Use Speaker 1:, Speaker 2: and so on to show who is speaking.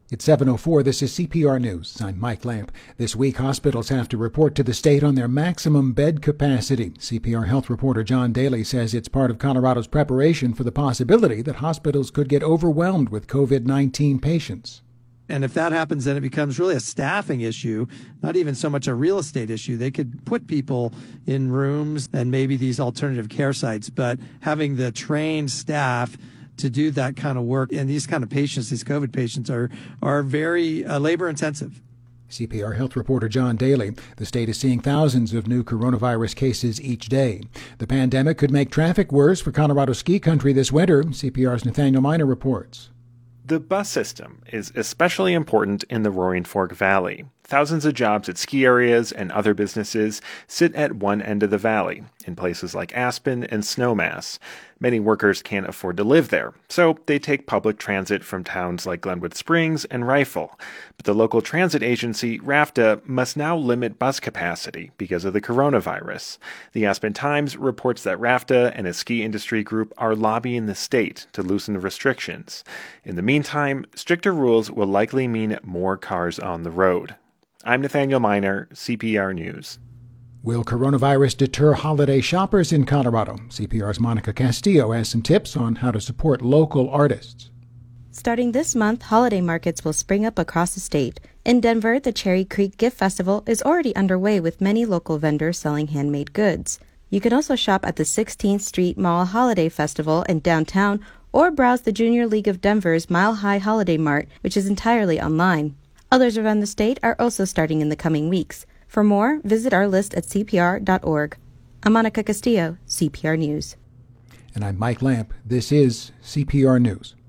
Speaker 1: It's 7:04. This is CPR News. I'm Mike Lamp. This week, hospitals have to report to the state on their maximum bed capacity. CPR health reporter John Daly says it's part of Colorado's preparation for the possibility that hospitals could get overwhelmed with COVID-19 patients.
Speaker 2: And if that happens, then it becomes really a staffing issue, not even so much a real estate issue. They could put people in rooms and maybe these alternative care sites, but having the trained staff to do that kind of work, and these kind of patients, these COVID patients, are very labor intensive.
Speaker 1: CPR health reporter John Daly. The state is seeing thousands of new coronavirus cases each day. The pandemic could make traffic worse for Colorado ski country this winter. CPR's Nathaniel Miner reports.
Speaker 3: The bus system is especially important in the Roaring Fork Valley. Thousands of jobs at ski areas and other businesses sit at one end of the valley, in places like Aspen and Snowmass. Many workers can't afford to live there, so they take public transit from towns like Glenwood Springs and Rifle. But the local transit agency, RAFTA, must now limit bus capacity because of the coronavirus. The Aspen Times reports that RAFTA and a ski industry group are lobbying the state to loosen the restrictions. In the meantime, stricter rules will likely mean more cars on the road. I'm Nathaniel Miner, CPR News.
Speaker 1: Will coronavirus deter holiday shoppers in Colorado? CPR's Monica Castillo has some tips on how to support local artists.
Speaker 4: Starting this month, holiday markets will spring up across the state. In Denver, the Cherry Creek Gift Festival is already underway with many local vendors selling handmade goods. You can also shop at the 16th Street Mall Holiday Festival in downtown or browse the Junior League of Denver's Mile High Holiday Mart, which is entirely online. Others around the state are also starting in the coming weeks. For more, visit our list at cpr.org. I'm Monica Castillo, CPR News.
Speaker 1: And I'm Mike Lamp. This is CPR News.